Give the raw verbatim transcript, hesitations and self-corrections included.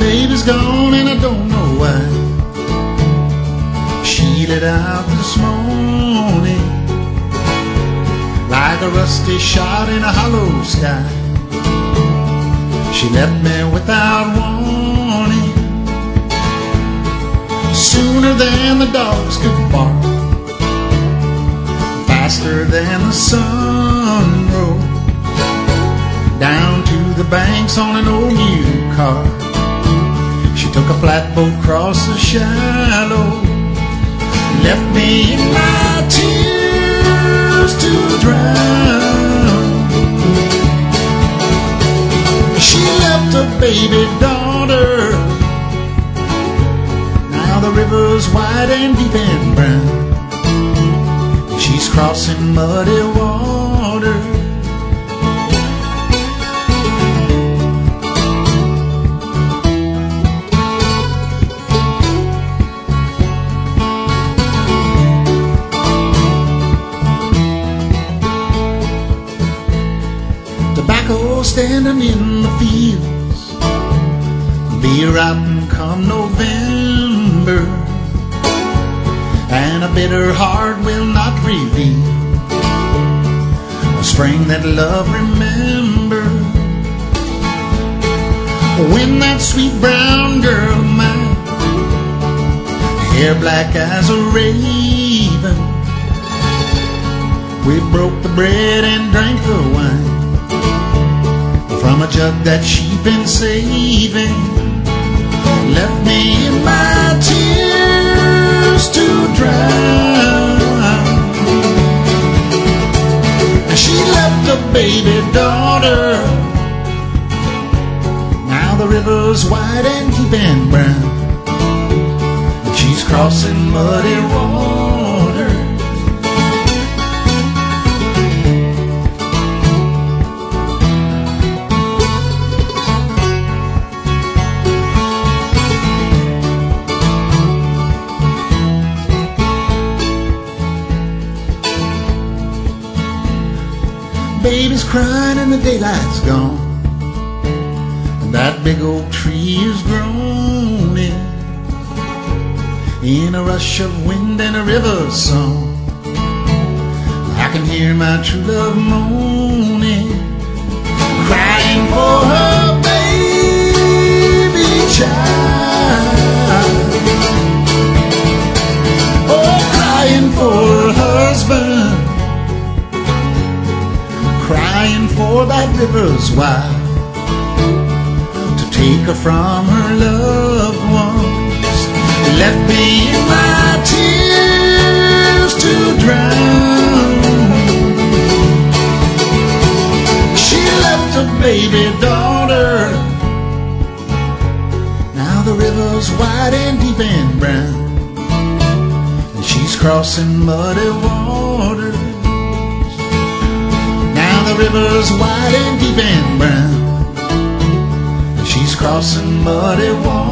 baby's gone and I don't know why. She lit out this morning like a rusty shot in a hollow sky. She left me without warning, sooner than the dogs could bark, faster than the sun rolled down to the banks on an old new car. She took a flatboat across the shallow, left me in my tears to drown. She left a baby daughter, now the river's wide and deep and brown. She's crossing muddy water. Tobacco standing in the fields, be rotten come November, and a bitter heart will not reveal a spring that love remembered. When that sweet brown girl of mine, hair black as a raven, we broke the bread and drank the wine from a jug that she'd been saving, left me in my tears to drown. She left a baby daughter, now the river's wide and deep and brown, and she's crossing muddy water. Baby's crying and the daylight's gone, and that big oak tree is groaning in a rush of wind and a river song. I can hear my true love moaning, crying for her baby child. Oh, crying for her husband, crying for that river's wild, to take her from her loved ones, left me in my tears to drown. She left a baby daughter, now the river's wide and deep and brown, and she's crossing muddy water. The river's wide and deep and brown, she's crossing muddy water.